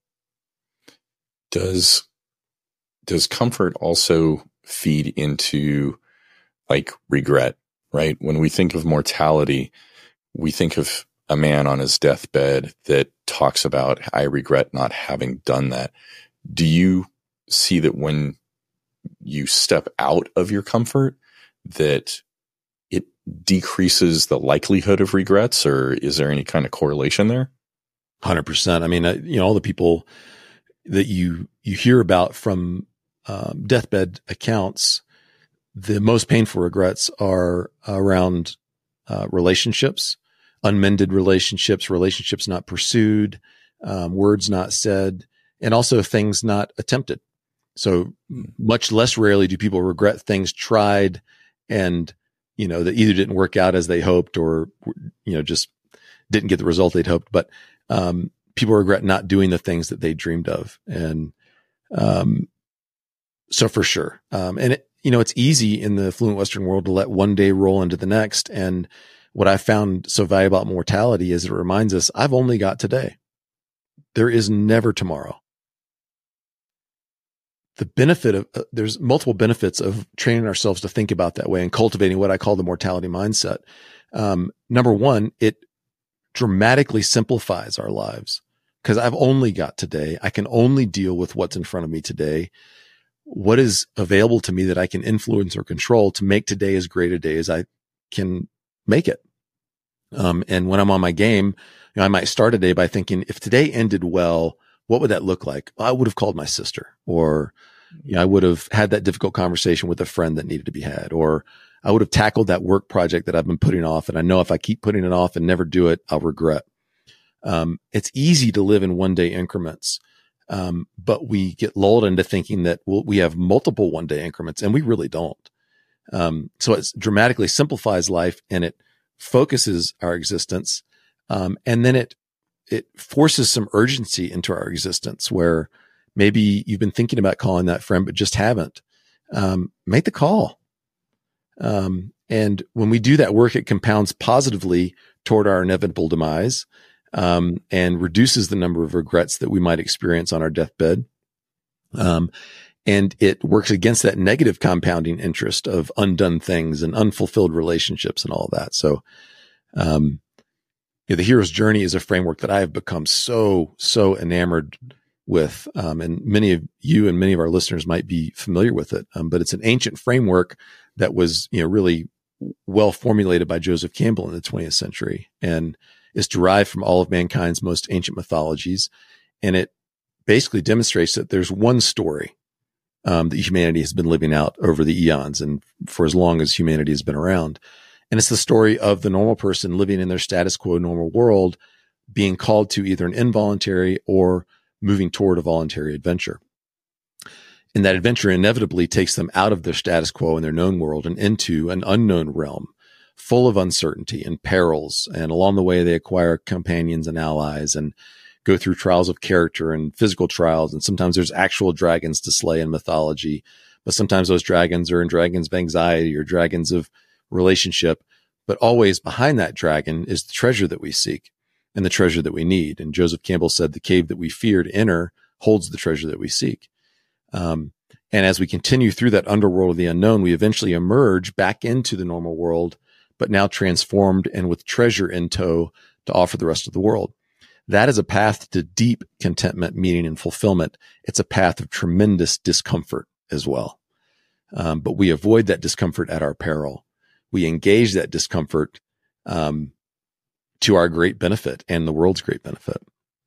Speaker 1: Does, does comfort also feed into like regret, right? When we think of mortality, we think of a man on his deathbed that talks about, I regret not having done that. Do you see that when you step out of your comfort, that it decreases the likelihood of regrets, or is there any kind of correlation there?
Speaker 2: one hundred percent. I mean, you know, all the people that you, you hear about from um, deathbed accounts, the most painful regrets are around uh, relationships, unmended relationships, relationships not pursued, um, words not said, and also things not attempted. So much less rarely do people regret things tried and, you know, that either didn't work out as they hoped, or, you know, just didn't get the result they'd hoped. But um, people regret not doing the things that they dreamed of. And um, so for sure. Um, and, it, you know, it's easy in the affluent Western world to let one day roll into the next. And what I found so valuable about mortality is it reminds us, I've only got today. There is never tomorrow. The benefit of, uh, there's multiple benefits of training ourselves to think about that way and cultivating what I call the mortality mindset. Um, number one, it dramatically simplifies our lives, because I've only got today. I can only deal with what's in front of me today. What is available to me that I can influence or control to make today as great a day as I can make it. Um, and when I'm on my game, you know, I might start a day by thinking, if today ended well, what would that look like? I would have called my sister, or, you know, I would have had that difficult conversation with a friend that needed to be had, or I would have tackled that work project that I've been putting off. And I know if I keep putting it off and never do it, I'll regret. Um, it's easy to live in one day increments. Um, but we get lulled into thinking that we'll, we have multiple one day increments, and we really don't. Um, so it dramatically simplifies life, and it focuses our existence. Um, and then it, it forces some urgency into our existence, where maybe you've been thinking about calling that friend, but just haven't. Um, make the call. Um, and when we do that work, it compounds positively toward our inevitable demise, um, and reduces the number of regrets that we might experience on our deathbed. Um, and it works against that negative compounding interest of undone things and unfulfilled relationships and all that. So, um, you know, the hero's journey is a framework that I have become so, so enamored with. Um, and many of you and many of our listeners might be familiar with it. Um, but it's an ancient framework that was, you know, really well formulated by Joseph Campbell in the twentieth century, and is derived from all of mankind's most ancient mythologies. And it basically demonstrates that there's one story um, that humanity has been living out over the eons and for as long as humanity has been around. And it's the story of the normal person living in their status quo normal world, being called to either an involuntary or moving toward a voluntary adventure. And that adventure inevitably takes them out of their status quo in their known world and into an unknown realm full of uncertainty and perils. And along the way, they acquire companions and allies and go through trials of character and physical trials. And sometimes there's actual dragons to slay in mythology, but sometimes those dragons are in dragons of anxiety or dragons of relationship. But always behind that dragon is the treasure that we seek and the treasure that we need. And Joseph Campbell said, the cave that we fear to enter holds the treasure that we seek. Um, and as we continue through that underworld of the unknown, we eventually emerge back into the normal world, but now transformed and with treasure in tow to offer the rest of the world. That is a path to deep contentment, meaning, and fulfillment. It's a path of tremendous discomfort as well. Um, but we avoid that discomfort at our peril. We engage that discomfort um, to our great benefit and the world's great benefit.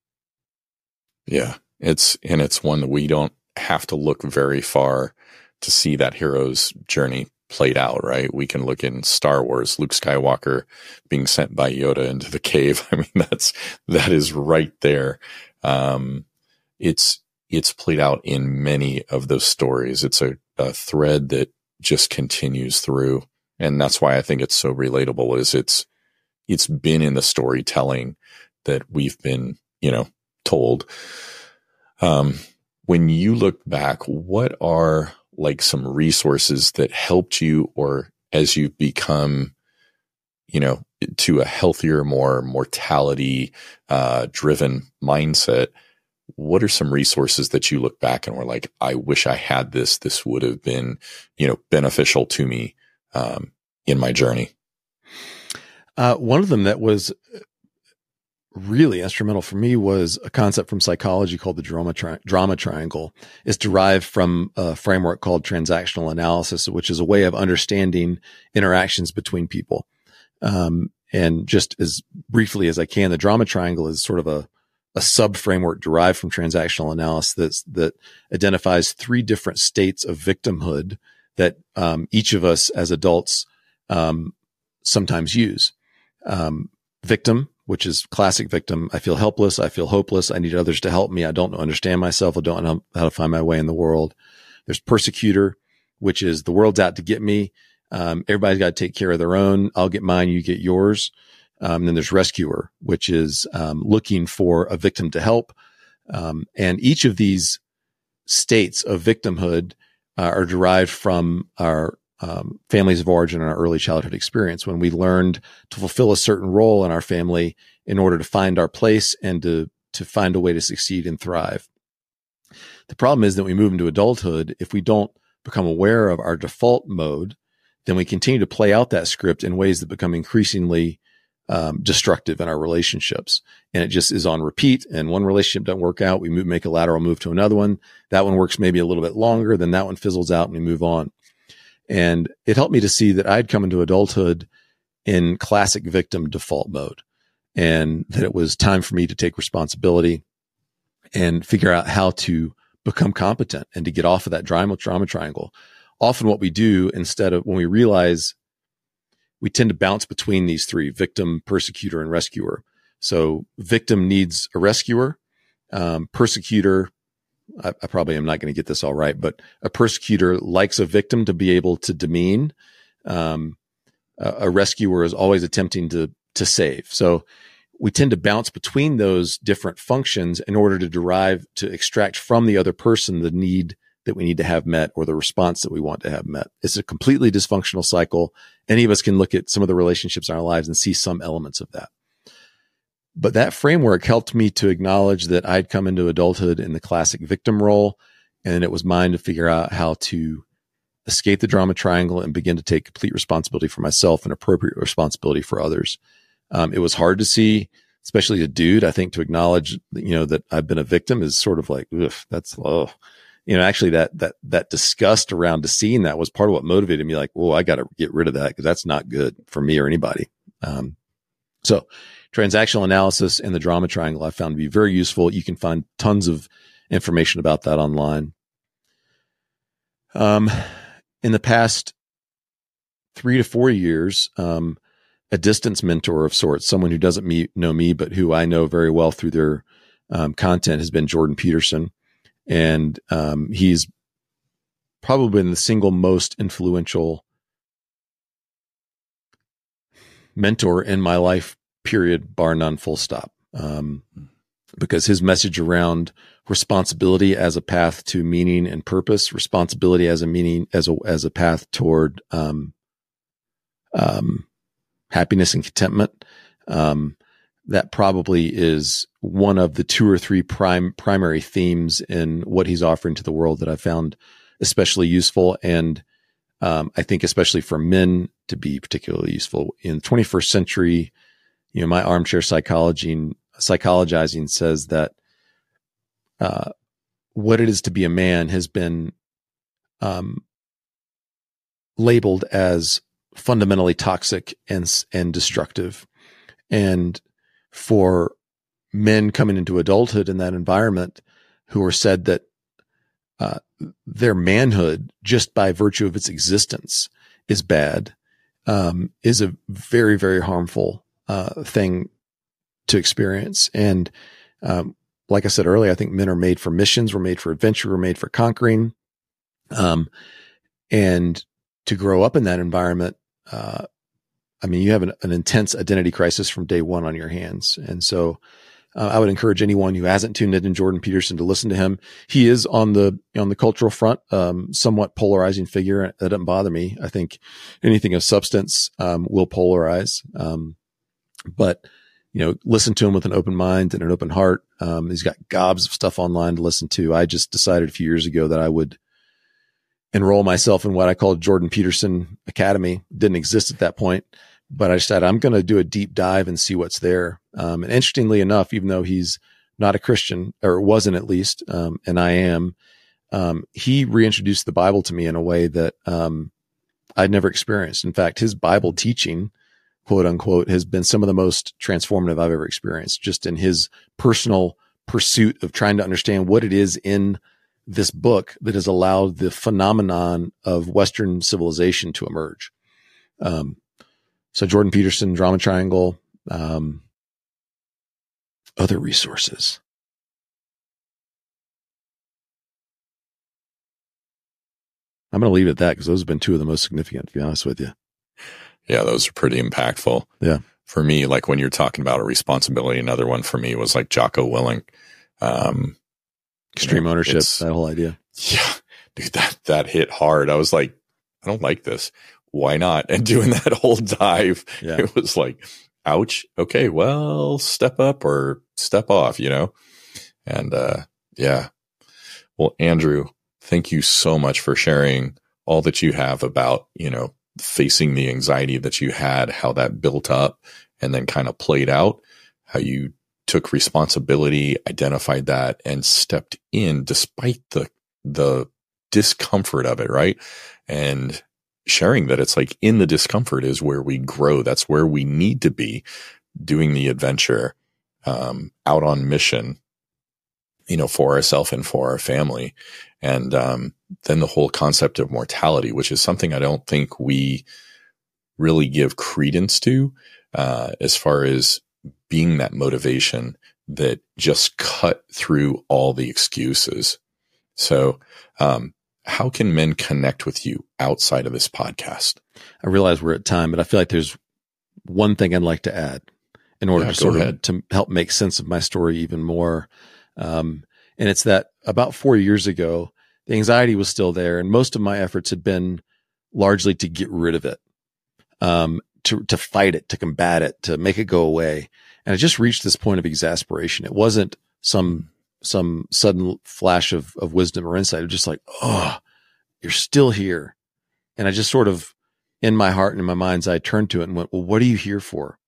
Speaker 1: Yeah, it's and it's one that we don't have to look very far to see that hero's journey played out, right? We can look in Star Wars, Luke Skywalker being sent by Yoda into the cave. I mean, that's, that is right there. Um, it's, it's played out in many of those stories. It's a, a thread that just continues through. And that's why I think it's so relatable is it's, it's been in the storytelling that we've been, you know, told. Um, when you look back, what are like some resources that helped you, or as you've become, you know, to a healthier, more mortality, uh, driven mindset, what are some resources that you look back and were like, I wish I had this, this would have been, you know, beneficial to me, um, in my journey?
Speaker 2: Uh, one of them that was really instrumental for me was a concept from psychology called the drama, tri- drama triangle. It's derived from a framework called transactional analysis, which is a way of understanding interactions between people. Um, and just as briefly as I can, the drama triangle is sort of a, a sub framework derived from transactional analysis that's, that identifies three different states of victimhood that um, each of us as adults um, sometimes use. Um, victim, which is classic victim. I feel helpless. I feel hopeless. I need others to help me. I don't understand myself. I don't know how to find my way in the world. There's persecutor, which is the world's out to get me. Um, everybody's got to take care of their own. I'll get mine. You get yours. Um, then there's rescuer, which is um, looking for a victim to help. Um, and each of these states of victimhood uh, are derived from our Um, families of origin and our early childhood experience, when we learned to fulfill a certain role in our family in order to find our place and to, to find a way to succeed and thrive. The problem is that we move into adulthood. If we don't become aware of our default mode, then we continue to play out that script in ways that become increasingly um, destructive in our relationships. And it just is on repeat. And one relationship doesn't work out. We move, make a lateral move to another one. That one works maybe a little bit longer. Then that one fizzles out and we move on. And it helped me to see that I'd come into adulthood in classic victim default mode, and that it was time for me to take responsibility and figure out how to become competent and to get off of that drama, drama triangle. Often what we do, instead of when we realize, we tend to bounce between these three: victim, persecutor, and rescuer. So victim needs a rescuer. Um, persecutor, I, I probably am not going to get this all right, but a persecutor likes a victim to be able to demean. Um, a, a rescuer is always attempting to, to save. So we tend to bounce between those different functions in order to derive, to extract from the other person the need that we need to have met or the response that we want to have met. It's a completely dysfunctional cycle. Any of us can look at some of the relationships in our lives and see some elements of that. But that framework helped me to acknowledge that I'd come into adulthood in the classic victim role, and it was mine to figure out how to escape the drama triangle and begin to take complete responsibility for myself and appropriate responsibility for others. Um, it was hard to see, especially a dude. I think to acknowledge, you know, that I've been a victim is sort of like, ugh, that's, oh, you know, actually that, that, that disgust around to seeing that was part of what motivated me. Like, oh, I got to get rid of that because that's not good for me or anybody. Um, so transactional analysis and the drama triangle I found to be very useful. You can find tons of information about that online. Um, in the past three to four years, um, a distance mentor of sorts, someone who doesn't me, know me, but who I know very well through their um, content, has been Jordan Peterson. And um, he's probably been the single most influential mentor in my life, period, bar none, full stop. Um, because his message around responsibility as a path to meaning and purpose, responsibility as a meaning, as a, as a path toward, um, um, happiness and contentment. Um, that probably is one of the two or three prime primary themes in what he's offering to the world that I found especially useful. And, um, I think especially for men to be particularly useful in the twenty-first century. You know, my armchair psychology, psychologizing says that, uh, what it is to be a man has been, um, labeled as fundamentally toxic and, and destructive. And for men coming into adulthood in that environment who are said that, uh, their manhood, just by virtue of its existence, is bad, um, is a very, very harmful, uh, thing to experience. And, um, like I said earlier, I think men are made for missions. We're made for adventure. We're made for conquering. Um, and to grow up in that environment, uh, I mean, you have an, an intense identity crisis from day one on your hands. And so, uh, I would encourage anyone who hasn't tuned in to Jordan Peterson to listen to him. He is on the, on the cultural front, um, somewhat polarizing figure. That doesn't bother me. I think anything of substance, um, will polarize. Um, but, you know, listen to him with an open mind and an open heart. Um, he's got gobs of stuff online to listen to. I just decided a few years ago that I would enroll myself in what I called Jordan Peterson Academy. Didn't exist at that point, but I decided I'm going to do a deep dive and see what's there. Um, and interestingly enough, even though he's not a Christian, or wasn't at least, um, and I am, um, he reintroduced the Bible to me in a way that, um, I'd never experienced. In fact, his Bible teaching, quote unquote, has been some of the most transformative I've ever experienced, just in his personal pursuit of trying to understand what it is in this book that has allowed the phenomenon of Western civilization to emerge. Um, so Jordan Peterson, Drama Triangle, um, other resources. I'm going to leave it at that because those have been two of the most significant, to be honest with you.
Speaker 1: Yeah, those are pretty impactful.
Speaker 2: Yeah.
Speaker 1: For me, like when you're talking about a responsibility, another one for me was like Jocko Willink. Um,
Speaker 2: Extreme
Speaker 1: you know,
Speaker 2: ownership, that whole idea.
Speaker 1: Yeah, dude, that, that hit hard. I was like, I don't like this. Why not? And doing that whole dive, yeah. It was like, ouch. Okay, well, step up or step off, you know? And, uh, yeah. Well, Andrew, thank you so much for sharing all that you have about, you know, facing the anxiety that you had, how that built up and then kind of played out, how you took responsibility, identified that, and stepped in despite the, the discomfort of it, right? And sharing that it's like in the discomfort is where we grow. That's where we need to be doing the adventure, um, out on mission, you know, for ourselves and for our family. And, um, then the whole concept of mortality, which is something I don't think we really give credence to, uh, as far as being that motivation that just cut through all the excuses. So, um, how can men connect with you outside of this podcast?
Speaker 2: I realize we're at time, but I feel like there's one thing I'd like to add in order
Speaker 1: yeah,
Speaker 2: to sort
Speaker 1: ahead.
Speaker 2: of to help make sense of my story even more. Um, and it's that about four years ago, the anxiety was still there, and most of my efforts had been largely to get rid of it, um, to to fight it, to combat it, to make it go away. And I just reached this point of exasperation. It wasn't some some sudden flash of, of wisdom or insight. It was just like, oh, you're still here. And I just sort of, in my heart and in my mind's eye, turned to it and went, well, what are you here for?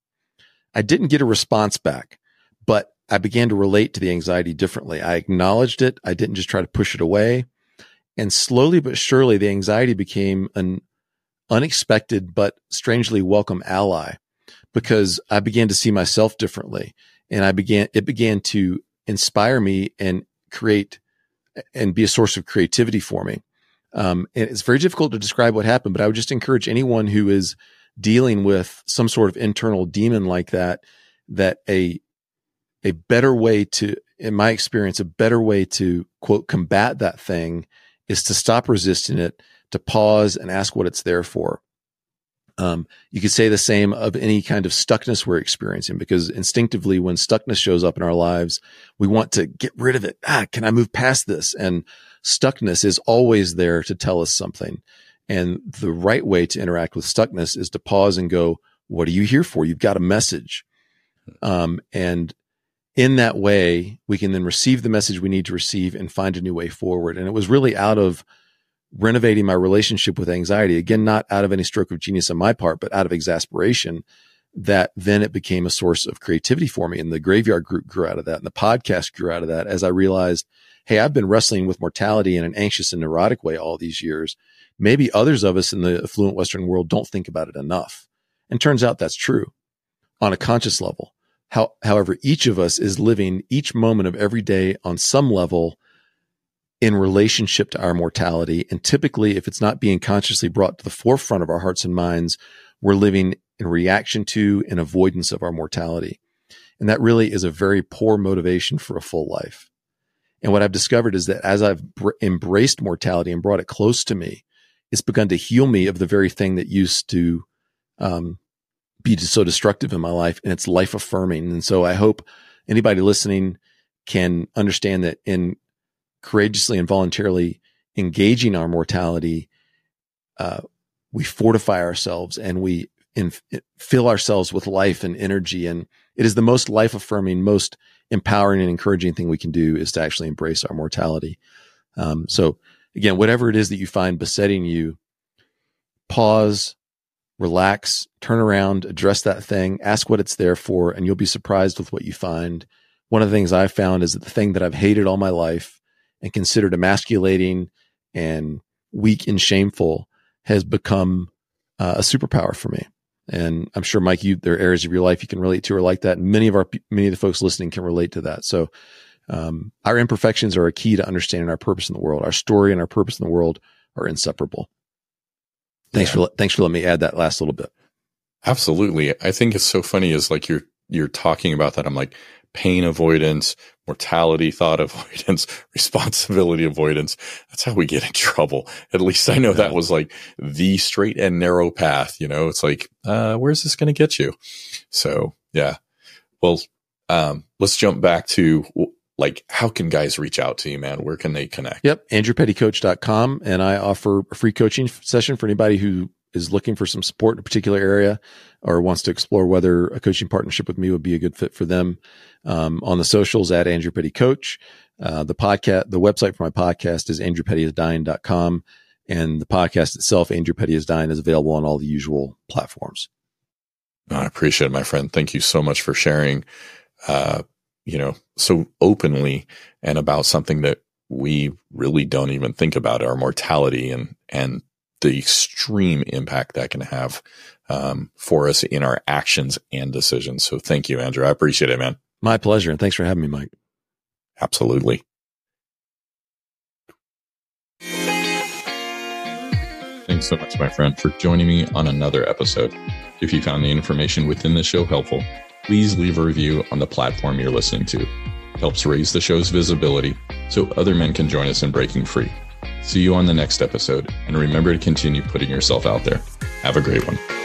Speaker 2: I didn't get a response back, but I began to relate to the anxiety differently. I acknowledged it. I didn't just try to push it away. And slowly but surely, the anxiety became an unexpected but strangely welcome ally, because I began to see myself differently. And I began, it began to inspire me and create and be a source of creativity for me. Um, and it's very difficult to describe what happened, but I would just encourage anyone who is dealing with some sort of internal demon like that, that a, a better way to, in my experience, a better way to quote, combat that thing is to stop resisting it, to pause and ask what it's there for. Um, you could say the same of any kind of stuckness we're experiencing, because instinctively when stuckness shows up in our lives, we want to get rid of it. Ah, can I move past this? And stuckness is always there to tell us something. And the right way to interact with stuckness is to pause and go, what are you here for? You've got a message. Um, and in that way, we can then receive the message we need to receive and find a new way forward. And it was really out of renovating my relationship with anxiety, again, not out of any stroke of genius on my part, but out of exasperation, that then it became a source of creativity for me. And the Graveyard Group grew out of that. And the podcast grew out of that as I realized, hey, I've been wrestling with mortality in an anxious and neurotic way all these years. Maybe others of us in the affluent Western world don't think about it enough. And turns out that's true on a conscious level. How, however, each of us is living each moment of every day on some level in relationship to our mortality. And typically, if it's not being consciously brought to the forefront of our hearts and minds, we're living in reaction to and avoidance of our mortality. And that really is a very poor motivation for a full life. And what I've discovered is that as I've br- embraced mortality and brought it close to me, it's begun to heal me of the very thing that used to um, be so destructive in my life. And it's life affirming. And so I hope anybody listening can understand that in courageously and voluntarily engaging our mortality, uh, we fortify ourselves and we in, fill ourselves with life and energy. And it is the most life affirming, most empowering and encouraging thing we can do is to actually embrace our mortality. Um, so again, whatever it is that you find besetting you, pause, relax, turn around, address that thing, ask what it's there for, and you'll be surprised with what you find. One of the things I've found is that the thing that I've hated all my life and considered emasculating and weak and shameful has become uh, a superpower for me. And I'm sure, Mike, you, there are areas of your life you can relate to or like that. And many of our, many of the folks listening can relate to that. So, um, our imperfections are a key to understanding our purpose in the world. Our story and our purpose in the world are inseparable. Thanks yeah. for, thanks for letting me add that last little bit.
Speaker 1: Absolutely. I think it's so funny is like you're, you're talking about that. I'm like, pain avoidance, mortality, thought avoidance, responsibility avoidance. That's how we get in trouble. At least I know yeah. that was like the straight and narrow path. You know, it's like, uh, where's this going to get you? So yeah. Well, um, let's jump back to like, how can guys reach out to you, man? Where can they connect?
Speaker 2: Yep. andrew petty coach dot com. And I offer a free coaching session for anybody who is looking for some support in a particular area or wants to explore whether a coaching partnership with me would be a good fit for them. Um, on the socials at Andrew Petty Coach. Uh, the podcast, the website for my podcast is andrew petty is dying dot com. And the podcast itself, Andrew Petty is Dying, is available on all the usual platforms.
Speaker 1: I appreciate it, my friend. Thank you so much for sharing, uh, you know, so openly and about something that we really don't even think about, our mortality and, and the extreme impact that can have, um, for us in our actions and decisions. So thank you, Andrew. I appreciate it, man.
Speaker 2: My pleasure. And thanks for having me, Mike.
Speaker 1: Absolutely. Thanks so much, my friend, for joining me on another episode. If you found the information within the show helpful, please leave a review on the platform you're listening to. It helps raise the show's visibility so other men can join us in breaking free. See you on the next episode, and remember to continue putting yourself out there. Have a great one.